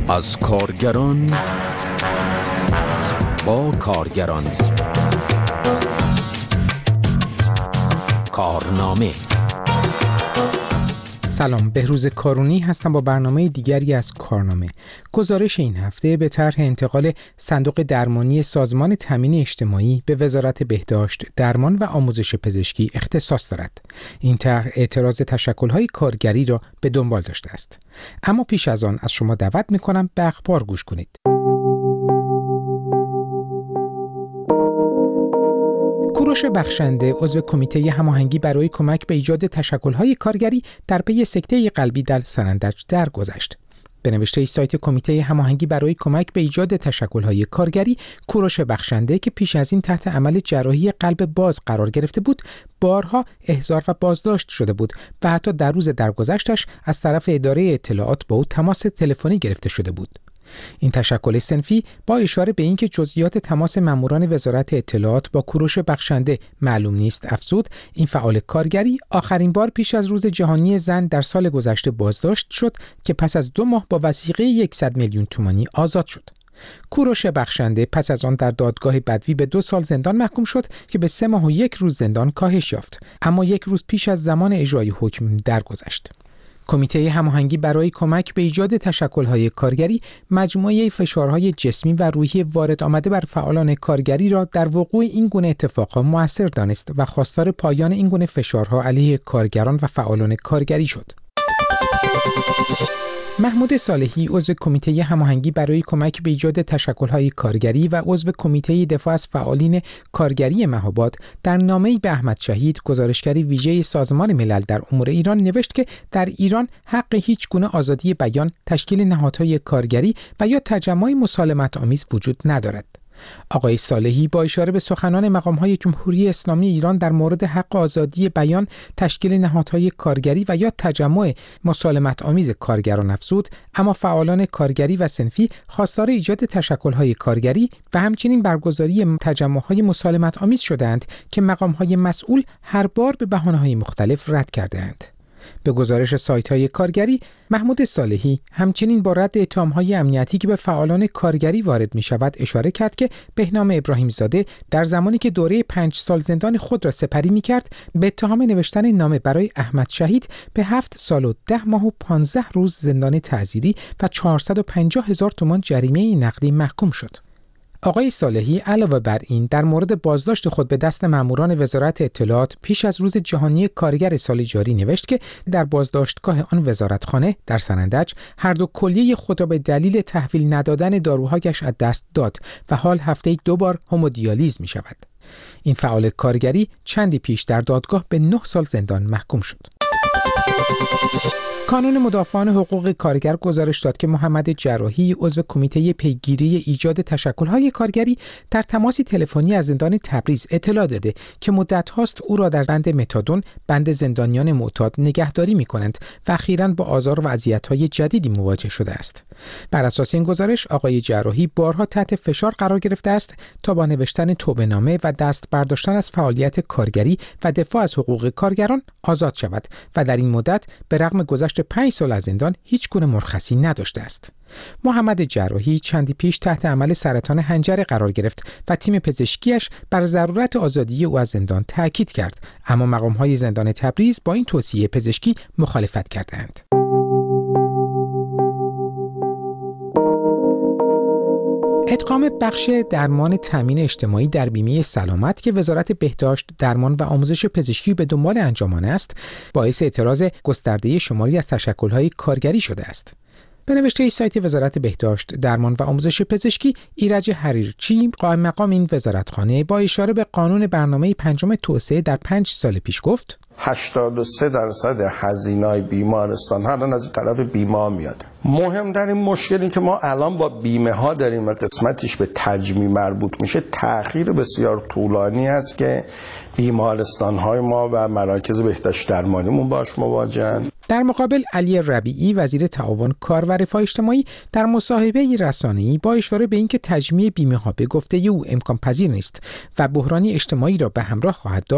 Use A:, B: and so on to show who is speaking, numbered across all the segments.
A: از کارگران با کارگران. کارنامه.
B: سلام، بهروز کارونی هستم با برنامه دیگری از کارنامه. گزارش این هفته به طرح انتقال صندوق درمانی سازمان تامین اجتماعی به وزارت بهداشت، درمان و آموزش پزشکی اختصاص دارد. این طرح اعتراض تشکل‌های کارگری را به دنبال داشته است. اما پیش از آن از شما دعوت می‌کنم به اخبار گوش کنید. کوروش بخشنده، عضو کمیته هماهنگی برای کمک به ایجاد تشکل‌های کارگری در پی سکته قلبی در سنندج درگذشت. به نوشته سایت کمیته هماهنگی برای کمک به ایجاد تشکل‌های کارگری، کوروش بخشنده که پیش از این تحت عمل جراحی قلب باز قرار گرفته بود، بارها احضار و بازداشت شده بود و حتی در روز درگذشتش از طرف اداره اطلاعات با او تماس تلفنی گرفته شده بود. این تشکل صنفی با اشاره به اینکه جزئیات تماس ماموران وزارت اطلاعات با کوروش بخشنده معلوم نیست، افزود این فعال کارگری آخرین بار پیش از روز جهانی زن در سال گذشته بازداشت شد که پس از 2 ماه با وثیقه 100 میلیون تومانی آزاد شد. کوروش بخشنده پس از آن در دادگاه بدوی به 2 سال زندان محکوم شد که به 3 ماه و 1 روز زندان کاهش یافت، اما 1 روز پیش از زمان اجرای حکم درگذشت. کمیته هماهنگی برای کمک به ایجاد تشکل‌های کارگری مجموعه فشارهای جسمی و روحی وارد آمده بر فعالان کارگری را در وقوع این گونه اتفاقات مؤثر دانست و خواستار پایان این گونه فشارها علیه کارگران و فعالان کارگری شد. محمود صالحی، عضو کمیته هماهنگی برای کمک به ایجاد تشکل‌های کارگری و عضو کمیته دفاع از فعالین کارگری مهاباد، در نامه‌ای به احمد شهید، گزارشگر ویژه سازمان ملل در امور ایران، نوشت که در ایران حق هیچ گونه آزادی بیان، تشکیل نهادهای کارگری و یا تجمع مسالمت‌آمیز وجود ندارد. آقای صالحی با اشاره به سخنان مقام‌های جمهوری اسلامی ایران در مورد حق آزادی بیان، تشکیل نهادهای کارگری و یا تجمع مسالمت‌آمیز کارگران افزود، اما فعالان کارگری و صنفی خواستار ایجاد تشکل‌های کارگری و همچنین برگزاری تجمع‌های مسالمت‌آمیز شدند که مقام‌های مسئول هر بار به بهانه‌های مختلف رد کردند. به گزارش سایت‌های کارگری، محمود صالحی همچنین با رد اتهام‌های امنیتی که به فعالان کارگری وارد می‌شود اشاره کرد که بهنام ابراهیم زاده در زمانی که دوره 5 سال زندان خود را سپری می‌کرد، به اتهام نوشتن نامه برای احمد شهید به 7 سال و 10 ماه و 15 روز زندان تعزیری و 450,000 تومان جریمه نقدی محکوم شد. آقای صالحی علاوه بر این در مورد بازداشت خود به دست ماموران وزارت اطلاعات پیش از روز جهانی کارگر سال جاری نوشت که در بازداشتگاه آن وزارتخانه در سنندج هر دو کلیه خود را به دلیل تحویل ندادن داروهایش از دست داد و حال هفته‌ای 2 بار همودیالیز می شود. این فعال کارگری چندی پیش در دادگاه به 9 سال زندان محکوم شد. کانون مدافعان حقوق کارگر گزارش داد که محمد جراحی، عضو کمیته پیگیری ایجاد تشکل‌های کارگری، در تماسی تلفنی از زندان تبریز اطلاع داده که مدت هاست او را در بند متادون، بند زندانیان معتاد، نگهداری می‌کنند و اخیراً با آزار و اذیت‌های جدیدی مواجه شده است. بر اساس این گزارش، آقای جراحی بارها تحت فشار قرار گرفته است تا با نوشتن توبه‌نامه و دست برداشتن از فعالیت کارگری و دفاع از حقوق کارگران آزاد شود و در این مدت به رغم گذشت 5 سال از زندان هیچ گونه مرخصی نداشته است. محمد جراحی چندی پیش تحت عمل سرطان حنجره قرار گرفت و تیم پزشکیش بر ضرورت آزادی او از زندان تاکید کرد، اما مقام‌های زندان تبریز با این توصیه پزشکی مخالفت کردند. ادغام بخش درمان تامین اجتماعی در بیمه سلامت که وزارت بهداشت، درمان و آموزش پزشکی به دنبال انجام آن است، باعث اعتراض گسترده شماری از تشکل‌های کارگری شده است. به نوشته سایت وزارت بهداشت، درمان و آموزش پزشکی، ایرج حریرچی، قائم مقام این وزارتخانه، با اشاره به قانون برنامه 5 توسعه در 5 سال پیش گفت
C: 83% هزینه‌های بیمارستان الان از طرف بیمه میاد. مهمترین مشکلی که ما الان با بیمه ها داریم و قسمتش به تجمیع مربوط میشه، تأخیر بسیار طولانی است که بیمارستان های ما و مراکز بهداشت درمانیمون باش مواجهن.
B: در مقابل علی ربیعی، وزیر تعاون کار و رفاه اجتماعی، در مصاحبه رسانه‌ای با اشاره به اینکه تجمیع بیمه ها به گفته او امکان پذیر نیست و بحرانی اجتماعی را به همراه خواهد داشت،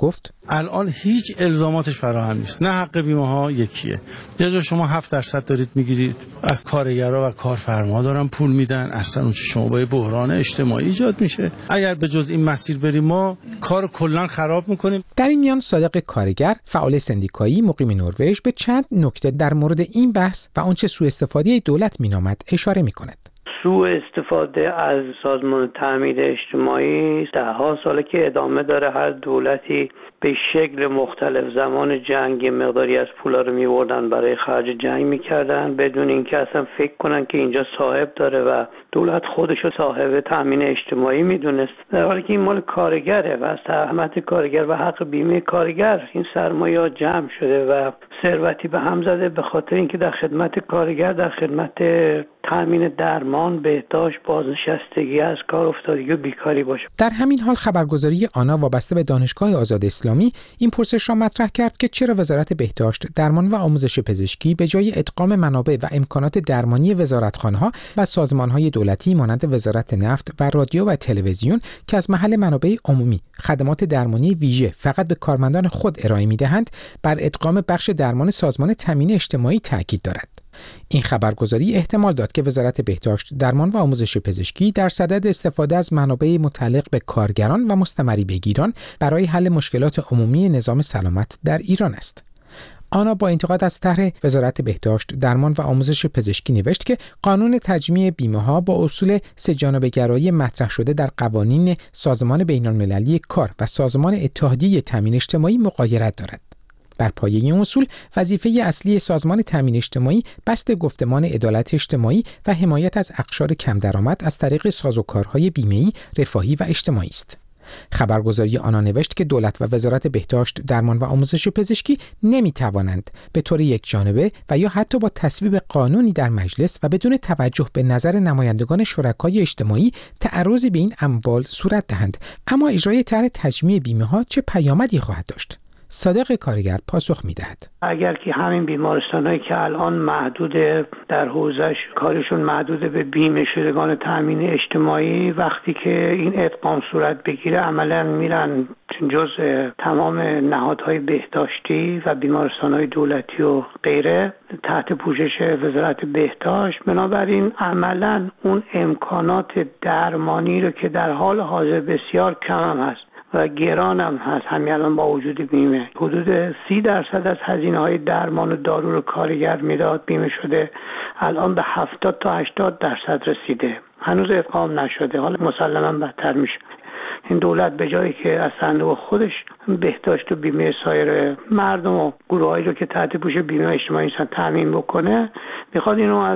B: گفت
D: الان هیچ الزاماتش فراهم نیست. نه حق بیمه ها یکیه. یه جا شما 7% دارید میگیرید از کارگرها و کارفرما دارن پول میدن، اصلا اون شما با بحران اجتماعی ایجاد میشه. اگر به جز این مسیر بریم ما کار کلا خراب میکنیم.
B: در این میان صادق کارگر، فعال سندیکایی مقیم نروژ، به چند نکته در مورد این بحث و آنچه سوء استفاده دولت مینامد اشاره میکند.
E: سوء استفاده از سازمان تامین اجتماعی ده‌ها ساله که ادامه داره. هر دولتی به شکل مختلف زمان جنگ مقداری از پولا رو می‌بردن برای خرج جنگ می‌کردن بدون اینکه اصلا فکر کنن که اینجا صاحب داره و دولت خودشو صاحب تامین اجتماعی میدونست، در حالی که این مال کارگره و از زحمت کارگر و حق بیمه کارگر این سرمایه جمع شده و ثروتی به هم زده به خاطر اینکه در خدمت کارگر، در خدمت تامین درمان، بهداشت، بازنشستگی از کار افتادگی و بیکاری باشه.
B: در همین حال خبرگزاری آنا وابسته به دانشگاه آزاد اسلامی این پرسش را مطرح کرد که چرا وزارت بهداشت، درمان و آموزش پزشکی به جای ادغام منابع و امکانات درمانی وزارتخانه‌ها و سازمان‌های دولتی مانند وزارت نفت و رادیو و تلویزیون که از محل منابع عمومی خدمات درمانی ویژه فقط به کارمندان خود ارائه می‌دهند، بر ادغام بخش درمان سازمان تامین اجتماعی تاکید دارد. این خبرگزاری احتمال داد که وزارت بهداشت، درمان و آموزش پزشکی در صدد استفاده از منابع متعلق به کارگران و مستمری بگیران برای حل مشکلات عمومی نظام سلامت در ایران است. آنا با انتقاد از طرح وزارت بهداشت، درمان و آموزش پزشکی نوشت که قانون تجمیع بیمه‌ها با اصول سه‌جانبه‌گرایی مطرح شده در قوانین سازمان بین‌المللی کار و سازمان اتحادیه تامین اجتماعی مغایرت دارد. بر پایه این اصول وظیفه اصلی سازمان تامین اجتماعی بسط گفتمان عدالت اجتماعی و حمایت از اقشار کم درآمد از طریق سازوکارهای بیمه‌ای، رفاهی و اجتماعی است. خبرگزاری آنا نوشت که دولت و وزارت بهداشت، درمان و آموزش پزشکی نمی‌توانند به طور یکجانبه و یا حتی با تصویب قانونی در مجلس و بدون توجه به نظر نمایندگان شرکای اجتماعی تعرضی به این اموال صورت دهند. اما اجرای طرح تجمیع بیمه‌ها چه پیامدی خواهد داشت؟ صادق کارگر پاسخ می‌دهد.
E: اگر که همین بیمارستانایی که الان محدود در حوزش کارشون محدود به بیمه شدگان تامین اجتماعی، وقتی که این ادغام صورت بگیره عملاً میرن جزء تمام نهادهای بهداشتی و بیمارستانهای دولتی و غیره تحت پوشش وزارت بهداشت. بنابراین عملاً اون امکانات درمانی رو که در حال حاضر بسیار کم هم هست و گران هم هست، همین الان با وجود بیمه حدود 30% از هزینه‌های درمان و دارو رو کارگر میداد بیمه شده، الان به 70 تا 80% رسیده، هنوز ادغام نشده، حالا مسلماً بدتر میشه. این دولت به جایی که از صندوق خودش بهداشت و بیمه سایر مردم و گروهایی رو که تحت پوش بیمه اجتماعی هستن تامین بکنه، میخواد اینو از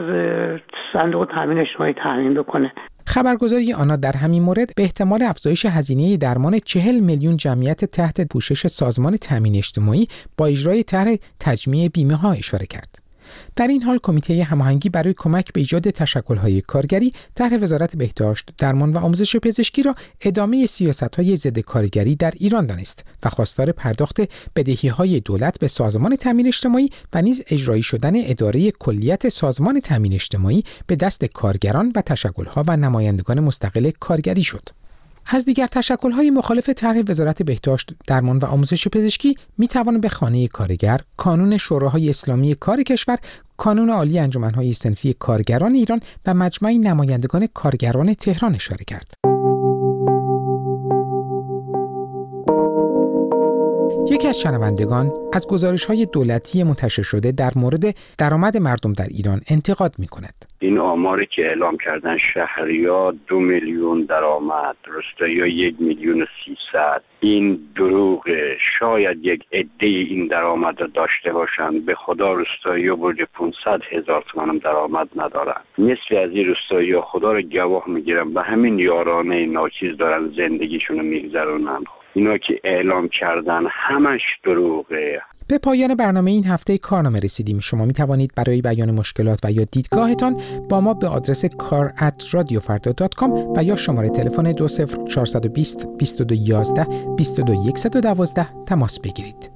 E: صندوق تامین اجتماعی تامین بکنه.
B: خبرگزاری آنا در همین مورد به احتمال افزایش هزینه درمان 40 میلیون جمعیت تحت پوشش سازمان تامین اجتماعی با اجرای طرح تجمیع بیمه‌ها اشاره کرد. در این حال کمیته هماهنگی برای کمک به ایجاد تشکل‌های کارگری طرح وزارت بهداشت، درمان و آموزش پزشکی را ادامه سیاست‌های ضد کارگری در ایران دانست و خواستار پرداخت بدهی‌های دولت به سازمان تامین اجتماعی و نیز اجرایی شدن اداره کلیت سازمان تامین اجتماعی به دست کارگران و تشکل‌ها و نمایندگان مستقل کارگری شد. از دیگر تشکل‌های مخالف طرح وزارت بهداشت، درمان و آموزش پزشکی می‌توانند به خانه کارگر، کانون شوراهای اسلامی کار کشور، کانون عالی انجمن‌های صنفی کارگران ایران و مجمع نمایندگان کارگران تهران اشاره کرد. یکی از شنوندگان از گزارش‌های دولتی منتشر شده در مورد درآمد مردم در ایران انتقاد می‌کند.
F: این آماری که اعلام کردن شهریار 2 میلیون درآمد، روستایی‌ها 1,300,000، این دروغه. شاید یک عده این درآمد را داشته باشند. به خدا روستایی‌ها برج 500,000 تومان هم درآمد ندارن. نصفی از این روستایی‌ها خدا را گواه می‌گیرن به همین یارانه ناچیز دارن زندگیشون رو می‌گذرونن. اینا که اعلام کردن همش دروغه.
B: به پایان برنامه این هفته کارنامه رسیدیم. شما می توانید برای بیان مشکلات و یا دیدگاهتان با ما به آدرس kar@radiofarda.com و یا شماره تلفن 20 420 22 11 22 112 تماس بگیرید.